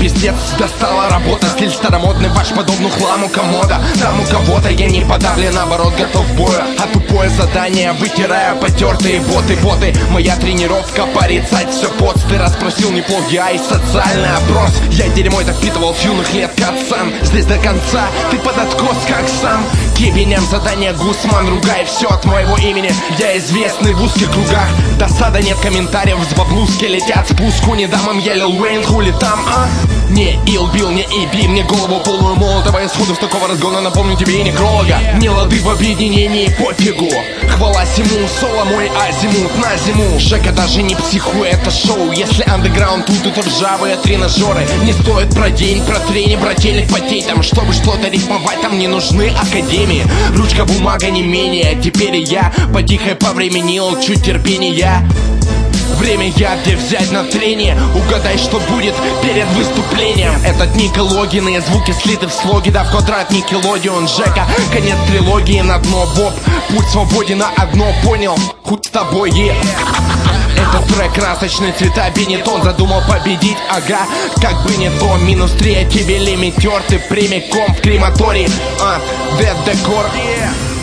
пиздец, достала работа. Стиль старомодный, ваш подобный хламу комода. Там у кого-то я не подавлен, наоборот готов к бою. А тупое задание вытирая потертые боты. Моя тренировка порицать все пост. Ты расспросил не плагиай, социальный опрос. Я дерьмо это впитывал с юных лет, кацан. Здесь до конца ты под откос как сам. К ебеням задание Гусман, ругай все от моего имени. Я известный в узких кругах. Досада, нет комментариев, с баблуски летят. Спуску не дам им, я Лил Уэйн, хули там, а? Не Илбил, не Иби, мне голову полную молотого исходов такого разгона. Напомню тебе и некролога. Не лады в объединении, пофигу. Хвала всему, соло мой азимут на зиму. Жека даже не психуй, это шоу. Если андеграунд тут, это ржавые тренажеры. Не стоит про день, про тренинг, брательник потеть. Там, чтобы что-то рифмовать, там не нужны академии. Ручка, бумага не менее. Теперь я потихо повременил, чуть терпения. Время я, где взять на трение. Угадай, что будет перед выступлением. Этот Никелогины, звуки слиты в слоги. Да в квадрат Никелодион, Жека. Конец трилогии на дно, Боб. Путь свободен на одно, понял? Хоть с тобой этот трек красочный, цвета Бенетон. Задумал победить, ага, как бы не то. Минус 3, а тебе лимитер. Ты прямиком в крематорий. Dead Decor.